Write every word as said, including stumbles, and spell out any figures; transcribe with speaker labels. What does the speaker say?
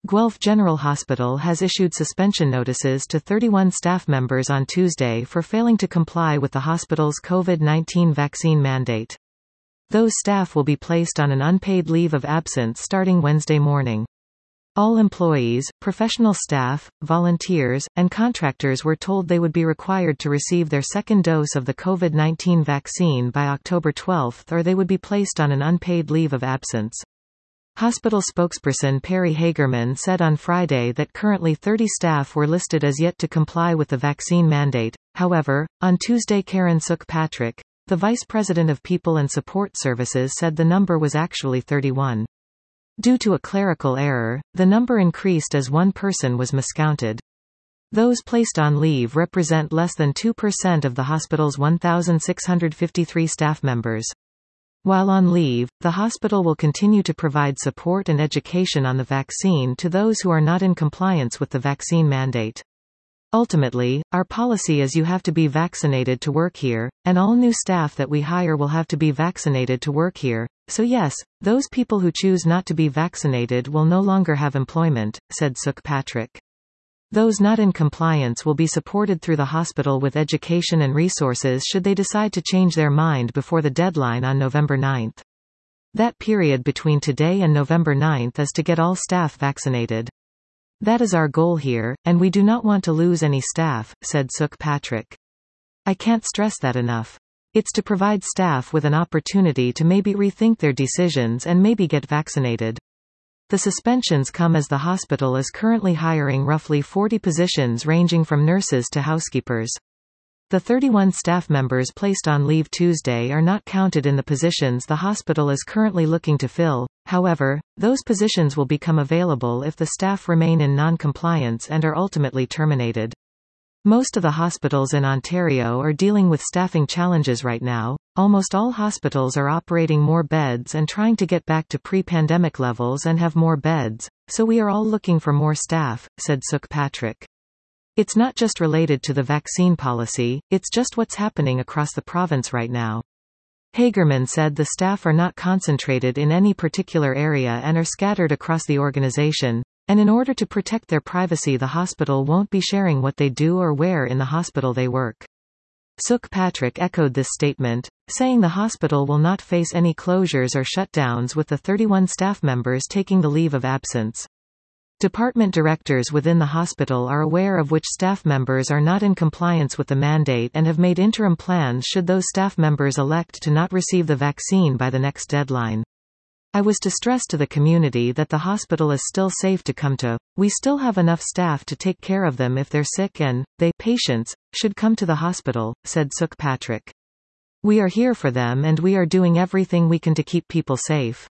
Speaker 1: Guelph General Hospital has issued suspension notices to thirty-one staff members on Tuesday for failing to comply with the hospital's COVID nineteen vaccine mandate. Those staff will be placed on an unpaid leave of absence starting Wednesday morning. All employees, professional staff, volunteers, and contractors were told they would be required to receive their second dose of the COVID nineteen vaccine by October twelfth or they would be placed on an unpaid leave of absence. Hospital spokesperson Perry Hagerman said on Friday that currently thirty staff were listed as yet to comply with the vaccine mandate. However, on Tuesday Karen Sook-Patrick, the Vice President of People and Support Services, said the number was actually thirty-one. Due to a clerical error, the number increased as one person was miscounted. Those placed on leave represent less than two percent of the hospital's one thousand six hundred fifty-three staff members. While on leave, the hospital will continue to provide support and education on the vaccine to those who are not in compliance with the vaccine mandate. Ultimately, our policy is you have to be vaccinated to work here, and all new staff that we hire will have to be vaccinated to work here. So yes, those people who choose not to be vaccinated will no longer have employment, said Sook-Patrick. Those not in compliance will be supported through the hospital with education and resources should they decide to change their mind before the deadline on November ninth. That period between today and November ninth is to get all staff vaccinated. That is our goal here, and we do not want to lose any staff, said Sook-Patrick. I can't stress that enough. It's to provide staff with an opportunity to maybe rethink their decisions and maybe get vaccinated. The suspensions come as the hospital is currently hiring roughly forty positions ranging from nurses to housekeepers. The thirty-one staff members placed on leave Tuesday are not counted in the positions the hospital is currently looking to fill. However, those positions will become available if the staff remain in non-compliance and are ultimately terminated. Most of the hospitals in Ontario are dealing with staffing challenges right now. Almost all hospitals are operating more beds and trying to get back to pre-pandemic levels and have more beds, so we are all looking for more staff, said Sook-Patrick. It's not just related to the vaccine policy, it's just what's happening across the province right now. Hagerman said the staff are not concentrated in any particular area and are scattered across the organization, and in order to protect their privacy the hospital won't be sharing what they do or where in the hospital they work. Sook-Patrick echoed this statement, saying the hospital will not face any closures or shutdowns with the thirty-one staff members taking the leave of absence. Department directors within the hospital are aware of which staff members are not in compliance with the mandate and have made interim plans should those staff members elect to not receive the vaccine by the next deadline. I was to stress to the community that the hospital is still safe to come to. We still have enough staff to take care of them if they're sick and, they, patients, should come to the hospital, said Sook-Patrick. We are here for them and we are doing everything we can to keep people safe.